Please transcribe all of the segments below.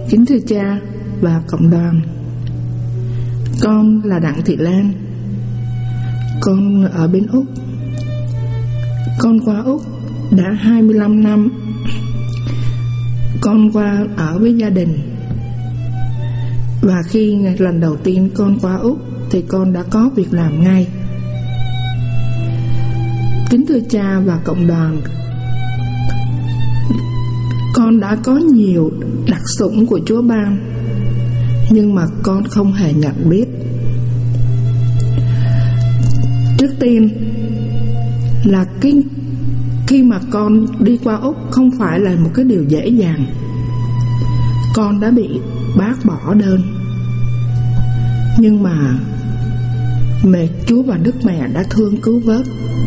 Kính thưa cha và cộng đoàn, con là Đặng Thị Lan. Con ở bên Úc. Con qua Úc đã 25 năm. Con qua ở với gia đình. Và khi lần đầu tiên con qua Úc thì con đã có việc làm ngay. Kính thưa cha và cộng đoàn, con đã có nhiều đặc sủng của Chúa ban, nhưng mà con không hề nhận biết. Trước tiên là khi mà con đi qua Úc không phải là một cái điều dễ dàng. Con đã bị bác bỏ đơn, nhưng mà mẹ Chúa và Đức Mẹ đã thương cứu vớt.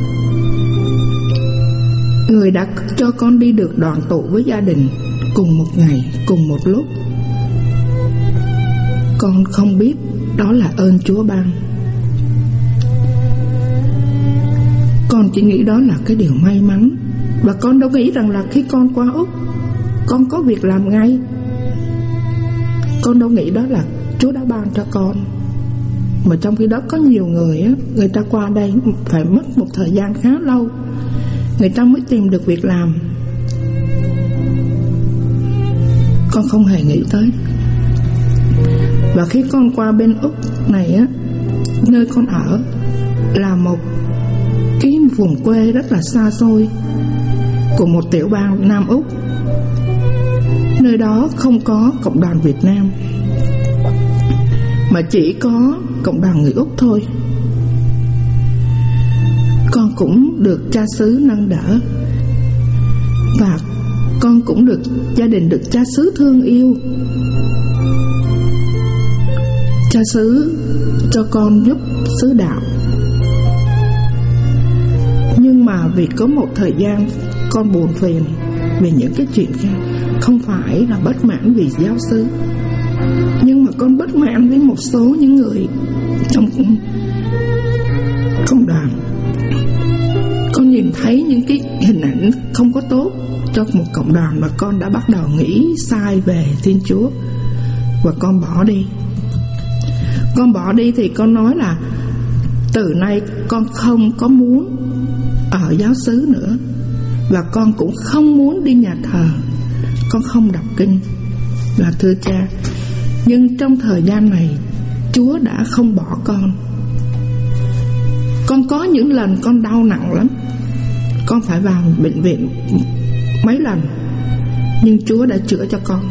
Người đã cho con đi được đoàn tụ với gia đình cùng một ngày, cùng một lúc. Con không biết đó là ơn Chúa ban. Con chỉ nghĩ đó là cái điều may mắn. Và con đâu nghĩ rằng là khi con qua Úc con có việc làm ngay. Con đâu nghĩ đó là Chúa đã ban cho con. Mà trong khi đó có nhiều người á, người ta qua đây phải mất một thời gian khá lâu, người ta mới tìm được việc làm. Con không hề nghĩ tới. Và khi con qua bên Úc này á, nơi con ở là một cái vùng quê rất là xa xôi của một tiểu bang Nam Úc. Nơi đó không có cộng đoàn Việt Nam, mà chỉ có cộng đoàn người Úc thôi. Con cũng được cha xứ nâng đỡ, và con cũng được gia đình, được cha xứ thương yêu. Cha xứ cho con giúp xứ đạo. Nhưng mà vì có một thời gian con buồn phiền về những cái chuyện khác. Không phải là bất mãn vì giáo xứ, nhưng mà con bất mãn với một số những người trong cộng đoàn. Con nhìn thấy những cái hình ảnh không có tốt cho một cộng đoàn, mà con đã bắt đầu nghĩ sai về Thiên Chúa. Và con bỏ đi. Con bỏ đi thì con nói là từ nay con không có muốn ở giáo xứ nữa, và con cũng không muốn đi nhà thờ. Con không đọc kinh. Là thưa cha, nhưng trong thời gian này Chúa đã không bỏ con. Con có những lần con đau nặng lắm, con phải vào bệnh viện mấy lần, nhưng Chúa đã chữa cho con.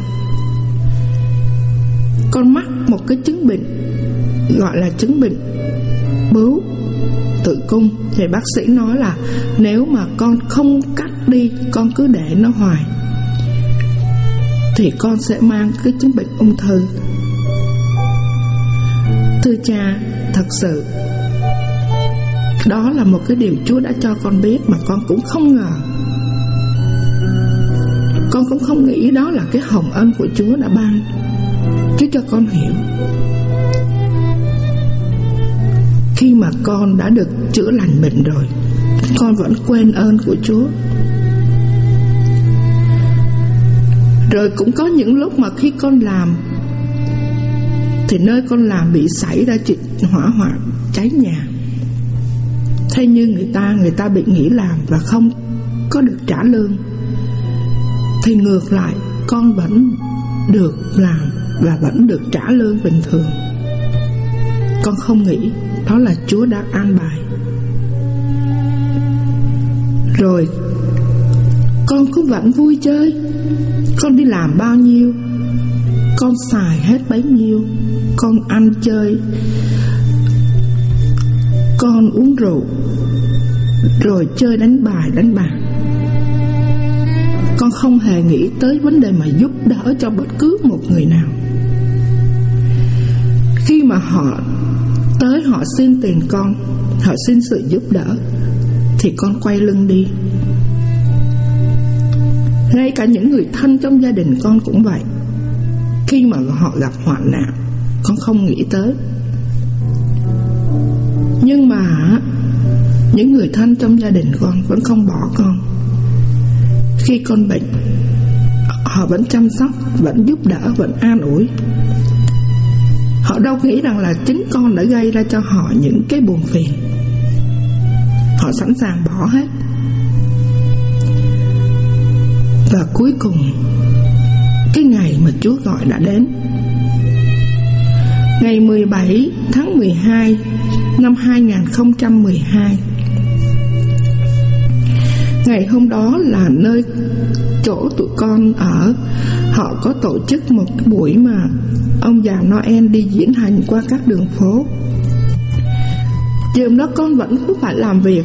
Con mắc một cái chứng bệnh gọi là chứng bệnh bướu tử cung. Thì bác sĩ nói là nếu mà con không cắt đi, con cứ để nó hoài, thì con sẽ mang cái chứng bệnh ung thư. Thưa cha, thật sự đó là một cái điều Chúa đã cho con biết, mà con cũng không ngờ. Con cũng không nghĩ đó là cái hồng ân của Chúa đã ban. Chúa cho con hiểu. Khi mà con đã được chữa lành bệnh rồi, con vẫn quên ơn của Chúa. Rồi cũng có những lúc mà khi con làm thì nơi con làm bị xảy ra chuyện hỏa hoạn, cháy nhà. Thế như người ta bị nghỉ làm và không có được trả lương, thì ngược lại con vẫn được làm và vẫn được trả lương bình thường. Con không nghĩ đó là Chúa đã an bài. Rồi con cũng vẫn vui chơi. Con đi làm bao nhiêu con xài hết bấy nhiêu. Con ăn chơi, con uống rượu, rồi chơi đánh bài đánh bạc. Con không hề nghĩ tới vấn đề mà giúp đỡ cho bất cứ một người nào. Khi mà họ tới họ xin tiền con, họ xin sự giúp đỡ, thì con quay lưng đi. Ngay cả những người thân trong gia đình con cũng vậy. Khi mà họ gặp hoạn nạn, con không nghĩ tới. Nhưng mà những người thân trong gia đình con vẫn không bỏ con. Khi con bệnh, họ vẫn chăm sóc, vẫn giúp đỡ, vẫn an ủi. Họ đâu nghĩ rằng là chính con đã gây ra cho họ những cái buồn phiền. Họ sẵn sàng bỏ hết. Và cuối cùng, cái ngày mà Chúa gọi đã đến. Ngày 17 tháng 12 năm 2012. Ngày hôm đó là nơi chỗ tụi con ở, họ có tổ chức một buổi mà ông già Noel đi diễn hành qua các đường phố. Chiều đó con vẫn cứ phải làm việc.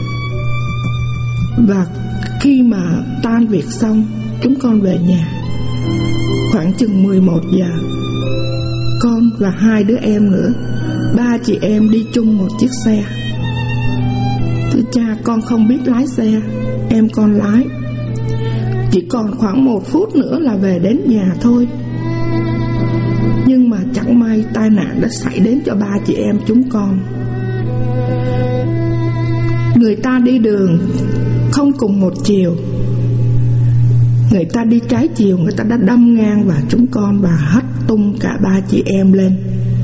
Và khi mà tan việc xong, chúng con về nhà khoảng chừng 11 giờ. Con và 2 đứa em nữa, 3 chị em đi chung một chiếc xe. Thưa cha, con không biết lái xe, em con lái. Chỉ còn khoảng 1 phút nữa là về đến nhà thôi. Nhưng mà chẳng may tai nạn đã xảy đến cho 3 chị em chúng con. Người ta đi đường không cùng một chiều, người ta đi trái chiều, người ta đã đâm ngang vào chúng con và hất tung cả 3 chị em lên.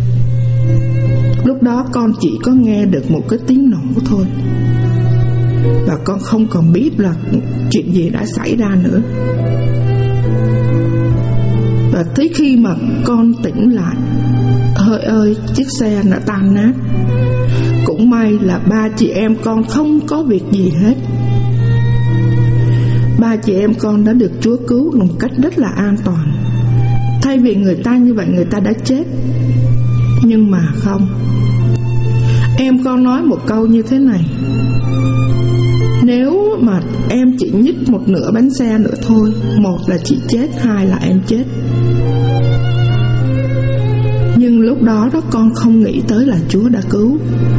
Lúc đó con chỉ có nghe được một cái tiếng nổ thôi, và con không còn biết là chuyện gì đã xảy ra nữa. Và tới khi mà con tỉnh lại, hỡi ơi, chiếc xe đã tan nát. Cũng may là 3 chị em con không có việc gì hết. 3 chị em con đã được Chúa cứu một cách rất là an toàn. Thay vì người ta như vậy, người ta đã chết. Nhưng mà không. Em con nói một câu như thế này: nếu mà em chỉ nhích một nửa bánh xe nữa thôi, 1 là chị chết, 2 là em chết. Nhưng lúc đó con không nghĩ tới là Chúa đã cứu.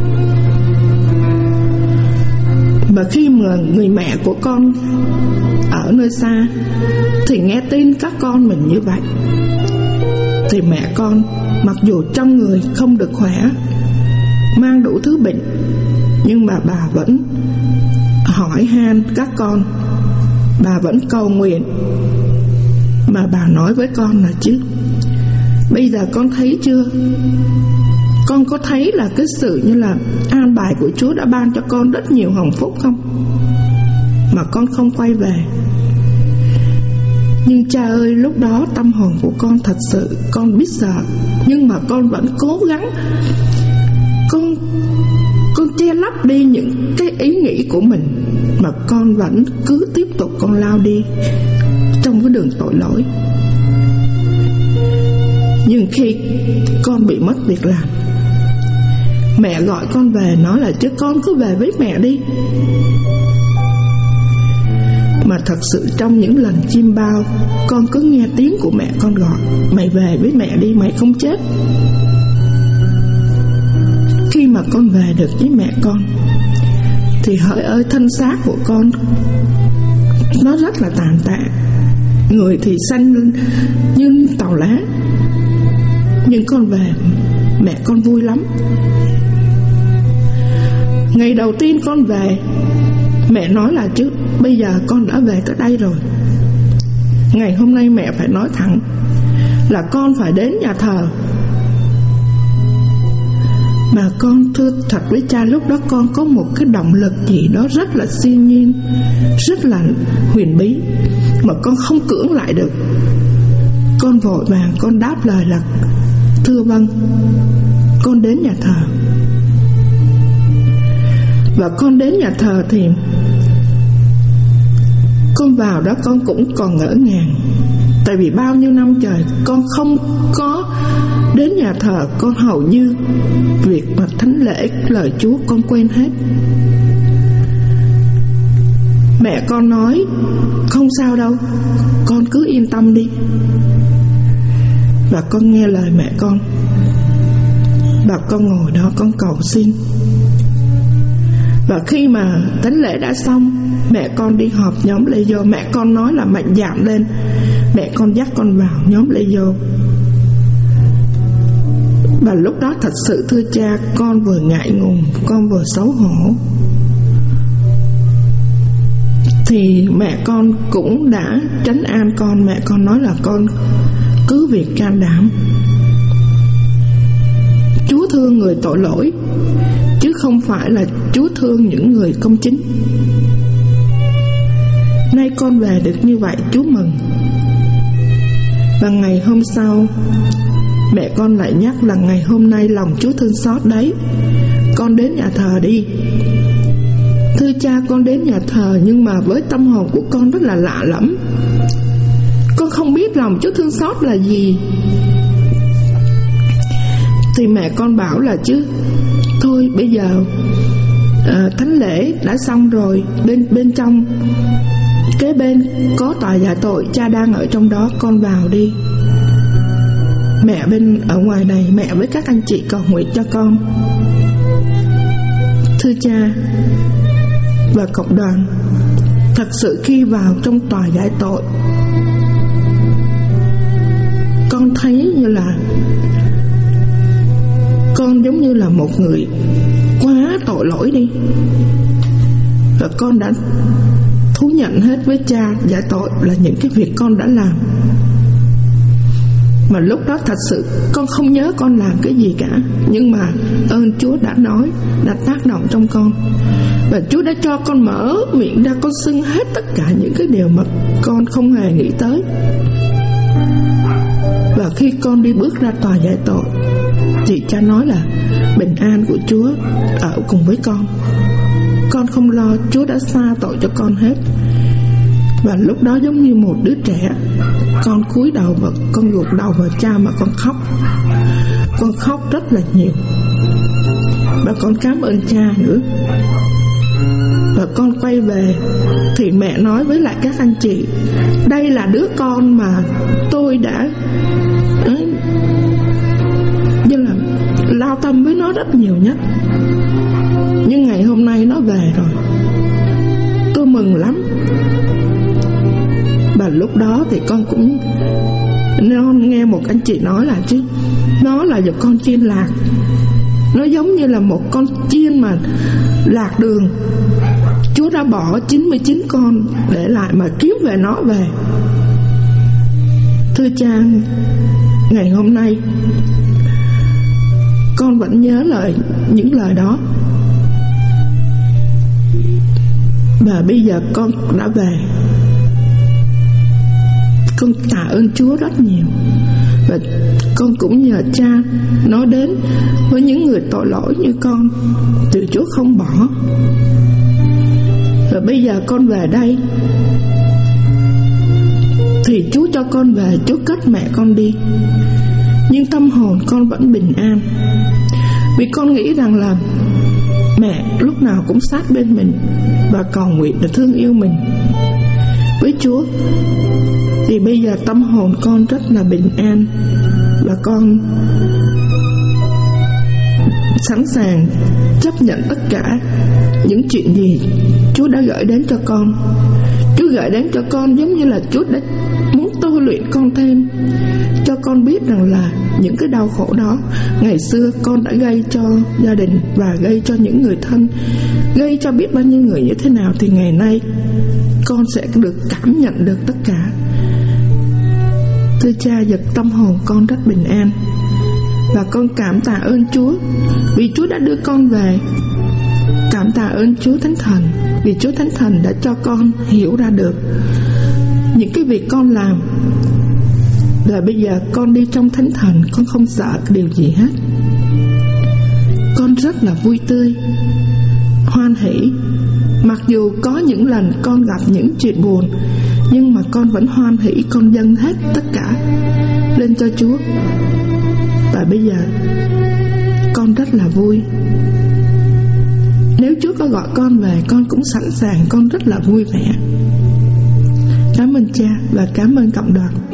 Và khi mà người mẹ của con ở nơi xa thì nghe tin các con mình như vậy, thì mẹ con mặc dù trong người không được khỏe, mang đủ thứ bệnh, nhưng mà bà vẫn hỏi han các con, bà vẫn cầu nguyện. Mà bà nói với con là chứ, bây giờ con thấy chưa, con có thấy là cái sự như là an bài của Chúa đã ban cho con rất nhiều hồng phúc không? Mà con không quay về. Nhưng cha ơi, lúc đó tâm hồn của con thật sự, con biết sợ, nhưng mà con vẫn cố gắng. Con che lấp đi những cái ý nghĩ của mình, mà con vẫn cứ tiếp tục con lao đi trong cái đường tội lỗi. Nhưng khi con bị mất việc làm, mẹ gọi con về, nói là chứ con cứ về với mẹ đi. Mà thật sự trong những lần chiêm bao, con cứ nghe tiếng của mẹ con gọi: mày về với mẹ đi, mày không chết. Khi mà con về được với mẹ con thì hỡi ơi, thân xác của con nó rất là tàn tạ, người thì xanh như tàu lá. Nhưng con về, mẹ con vui lắm. Ngày đầu tiên con về, mẹ nói là chứ bây giờ con đã về tới đây rồi. Ngày hôm nay mẹ phải nói thẳng là con phải đến nhà thờ. Mà con thưa thật với cha, lúc đó con có một cái động lực gì đó rất là siêu nhiên, rất là huyền bí, mà con không cưỡng lại được. Con vội vàng con đáp lời là thưa vâng, con đến nhà thờ. Và con đến nhà thờ thì con vào đó con cũng còn ngỡ ngàng. Tại vì bao nhiêu năm trời con không có đến nhà thờ, con hầu như việc mà thánh lễ lời Chúa con quên hết. Mẹ con nói không sao đâu, con cứ yên tâm đi. Và con nghe lời mẹ con, và con ngồi đó con cầu xin. Và khi mà thánh lễ đã xong, mẹ con đi họp nhóm lê vô. Mẹ con nói là mạnh dạn lên. Mẹ con dắt con vào nhóm lê vô. Và lúc đó thật sự thưa cha, con vừa ngại ngùng, con vừa xấu hổ. thì mẹ con cũng đã trấn an con. Mẹ con nói là con cứ việc can đảm, Chúa thương người tội lỗi chứ không phải là Chúa thương những người công chính. Nay con về được như vậy, Chúa mừng. Và ngày hôm sau, mẹ con lại nhắc là ngày hôm nay lòng Chúa thương xót đấy, con đến nhà thờ đi. Thưa cha, con đến nhà thờ nhưng mà với tâm hồn của con rất là lạ lẫm. Con không biết lòng Chúa thương xót là gì. Thì mẹ con bảo là chứ thôi bây giờ thánh lễ đã xong rồi, bên trong kế bên có tòa giải tội, cha đang ở trong đó, con vào đi. Mẹ bên ở ngoài này, mẹ với các anh chị cầu nguyện cho con. Thưa cha và cộng đoàn, thật sự khi vào trong tòa giải tội, con thấy như là con giống như là một người quá tội lỗi đi. Và con đã thú nhận hết với cha giải tội là những cái việc con đã làm. Mà lúc đó thật sự con không nhớ con làm cái gì cả, nhưng mà ơn Chúa đã nói, đã tác động trong con. Và Chúa đã cho con mở miệng ra, con xưng hết tất cả những cái điều mà con không hề nghĩ tới. Và khi con đi bước ra tòa giải tội thì cha nói là bình an của Chúa ở cùng với con. Con không lo, Chúa đã tha tội cho con hết. Và lúc đó giống như một đứa trẻ, con cúi đầu và con gục đầu vào cha mà con khóc. Con khóc rất là nhiều. Và con cảm ơn cha nữa. Và con quay về thì mẹ nói với lại các anh chị, đây là đứa con mà tôi đã như là lao tâm với nó rất nhiều nhất. Nhưng ngày hôm nay nó về rồi, tôi mừng lắm. Và lúc đó thì con cũng nghe một anh chị nói là chứ nó là một con chiên lạc. Nó giống như là một con chiên mà lạc đường. Chúa đã bỏ 99 con để lại mà kiếm về nó về. Thưa cha, ngày hôm nay con vẫn nhớ những lời đó. Và bây giờ con đã về, con tạ ơn Chúa rất nhiều. Và con cũng nhờ cha nói đến với những người tội lỗi như con, từ Chúa không bỏ. Và bây giờ con về đây thì Chúa cho con về, Chúa cất mẹ con đi, nhưng tâm hồn con vẫn bình an. Vì con nghĩ rằng là mẹ lúc nào cũng sát bên mình và cầu nguyện để thương yêu mình với Chúa. Thì bây giờ tâm hồn con rất là bình an. Và con sẵn sàng chấp nhận tất cả những chuyện gì Chúa đã gửi đến cho con. Chúa gửi đến cho con giống như là Chúa đã muốn tôi luyện con thêm, cho con biết rằng là những cái đau khổ đó ngày xưa con đã gây cho gia đình và gây cho những người thân, gây cho biết bao nhiêu người như thế nào, thì ngày nay con sẽ được cảm nhận được tất cả. Thưa cha, giật tâm hồn con rất bình an. Và con cảm tạ ơn Chúa vì Chúa đã đưa con về. Cảm tạ ơn Chúa Thánh Thần vì Chúa Thánh Thần đã cho con hiểu ra được những cái việc con làm. Và bây giờ con đi trong Thánh Thần, con không sợ điều gì hết. Con rất là vui tươi, hoan hỷ. Mặc dù có những lần con gặp những chuyện buồn, nhưng mà con vẫn hoan hỷ, con dâng hết tất cả lên cho Chúa. Và bây giờ con rất là vui. Nếu Chúa có gọi con về, con cũng sẵn sàng, con rất là vui vẻ. Cảm ơn cha và cảm ơn cộng đoàn.